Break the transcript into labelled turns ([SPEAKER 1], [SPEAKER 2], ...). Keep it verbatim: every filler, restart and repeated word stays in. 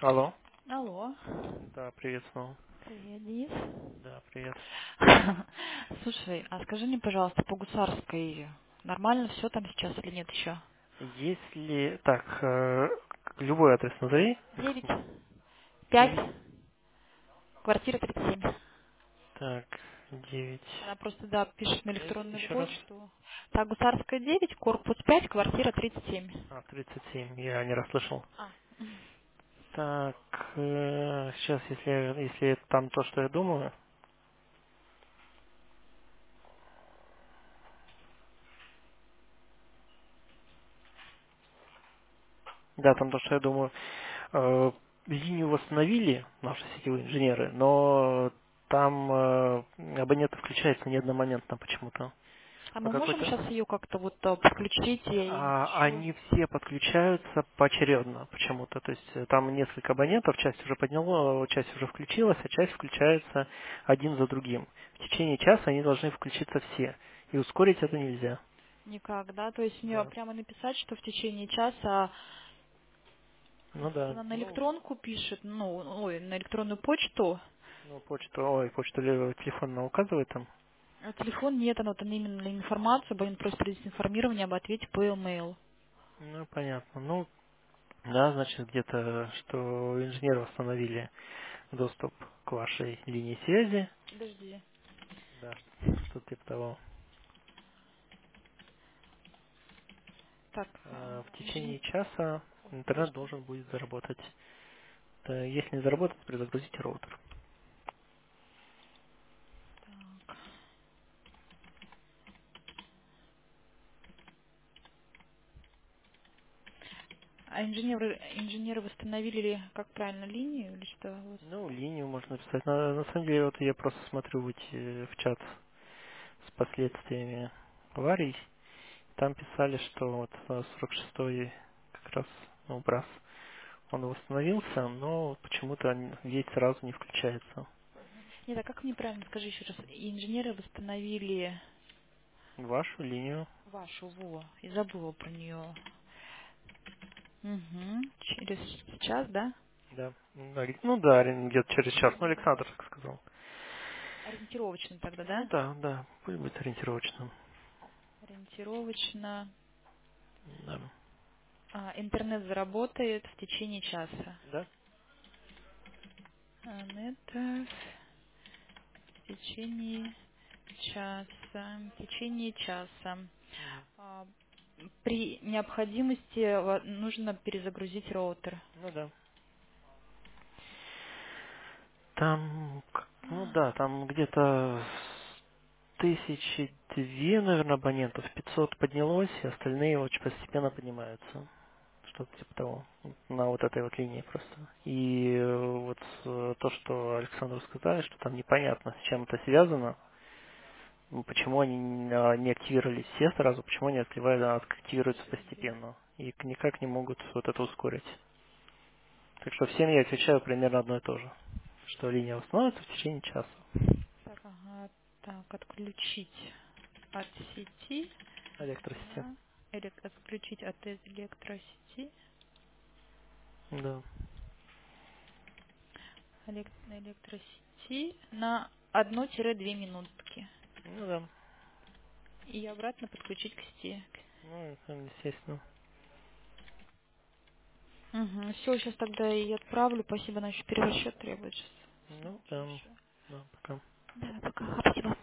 [SPEAKER 1] Алло.
[SPEAKER 2] Алло.
[SPEAKER 1] Да, привет снова.
[SPEAKER 2] Привет, Денис.
[SPEAKER 1] Да, привет.
[SPEAKER 2] Слушай, а скажи мне, пожалуйста, по Гусарской нормально все там сейчас или нет еще?
[SPEAKER 1] Если... Так, э, любой адрес назови.
[SPEAKER 2] Девять, пять,
[SPEAKER 1] Девять.
[SPEAKER 2] квартира тридцать семь.
[SPEAKER 1] Так, девять.
[SPEAKER 2] Она просто, да, пишет на
[SPEAKER 1] Девять.
[SPEAKER 2] электронную
[SPEAKER 1] Еще раз.
[SPEAKER 2] почту. Так, Гусарская девять, корпус пять, квартира тридцать семь.
[SPEAKER 1] А, тридцать семь. Я не расслышал.
[SPEAKER 2] А.
[SPEAKER 1] Так, э, сейчас, если, если это там то, что я думаю. Да, там то, что я думаю. Э, линию восстановили наши сетевые инженеры, но там э, абонент включается не одномоментно почему-то.
[SPEAKER 2] А
[SPEAKER 1] По
[SPEAKER 2] мы можем
[SPEAKER 1] какой-то
[SPEAKER 2] сейчас ее как-то вот э, подключить и
[SPEAKER 1] А,
[SPEAKER 2] еще...
[SPEAKER 1] они все подключаются поочередно почему-то. То есть э, там несколько абонентов, часть уже подняло, часть уже включилась, а часть включается один за другим. В течение часа они должны включиться все. И ускорить это нельзя.
[SPEAKER 2] Никак, да? То есть мне
[SPEAKER 1] Да.
[SPEAKER 2] прямо написать, что в течение часа
[SPEAKER 1] Ну да.
[SPEAKER 2] она на
[SPEAKER 1] Ну,
[SPEAKER 2] электронку пишет, ну, ой, на электронную почту.
[SPEAKER 1] ну почту, ой, почту ли- телефон она указывает там.
[SPEAKER 2] А телефон нет, она вот именно информацию, абонент просит провести информирование об ответе по e-mail.
[SPEAKER 1] Ну, понятно. Ну, да, значит, где-то, что инженеры восстановили доступ к вашей линии связи.
[SPEAKER 2] Подожди.
[SPEAKER 1] Да, что-то типа того.
[SPEAKER 2] Так, а,
[SPEAKER 1] Э, В
[SPEAKER 2] инженер...
[SPEAKER 1] течение часа
[SPEAKER 2] Ой,
[SPEAKER 1] интернет
[SPEAKER 2] подожди.
[SPEAKER 1] должен будет заработать. Э, Если не заработает, перезагрузите роутер.
[SPEAKER 2] Так. А инженеры, инженеры восстановили ли, как правильно, линию или что? у вас?
[SPEAKER 1] Ну, линию можно написать. На, на самом деле, вот я просто смотрю вот, э, в чат с последствиями аварий. Там писали, что вот э, сорок шестой как раз, ну, брас, он восстановился, но почему-то он весь сразу не включается.
[SPEAKER 2] Нет, а как мне правильно, скажи еще раз. Инженеры восстановили
[SPEAKER 1] Вашу линию,
[SPEAKER 2] вашу, во, и забыла про нее. Угу. Через час, да?
[SPEAKER 1] да. Да, Ну да, ори- где-то через час. Ну, Александр так сказал.
[SPEAKER 2] Ориентировочно тогда,
[SPEAKER 1] Ну
[SPEAKER 2] да?
[SPEAKER 1] да, да, пусть будет ориентировочным.
[SPEAKER 2] Ориентировочно.
[SPEAKER 1] Да.
[SPEAKER 2] А, интернет заработает в течение часа.
[SPEAKER 1] Да?
[SPEAKER 2] А, Это в течение часа. В течение часа.
[SPEAKER 1] Мгм.
[SPEAKER 2] А, При необходимости ва- нужно перезагрузить роутер.
[SPEAKER 1] Ну да. Там, к- ну да, там где-то тысячи две, наверное, абонентов, пятьсот поднялось, и остальные очень постепенно поднимаются. Что-то типа того. На вот этой вот линии просто. И э, вот э, то, что Александру сказали, что там непонятно, с чем это связано, ну, почему они не а, не активировались все сразу, почему они открывают, а, активируются постепенно. И к- никак не могут вот это ускорить. Так что всем я отвечаю примерно одно и то же. Что линия восстановится в течение часа.
[SPEAKER 2] Так, ага, так, отключить от сети.
[SPEAKER 1] Электросети.
[SPEAKER 2] На элек- отключить от электросети.
[SPEAKER 1] Да.
[SPEAKER 2] элек- на электросети на одну-две минутки.
[SPEAKER 1] Ну да.
[SPEAKER 2] И обратно подключить к сети.
[SPEAKER 1] Ну, это естественно.
[SPEAKER 2] Угу. Все, сейчас тогда и отправлю. Спасибо, на еще перерасчет требует сейчас.
[SPEAKER 1] Ну
[SPEAKER 2] Смотрю
[SPEAKER 1] да.
[SPEAKER 2] еще.
[SPEAKER 1] Да, пока.
[SPEAKER 2] Да, пока. Спасибо.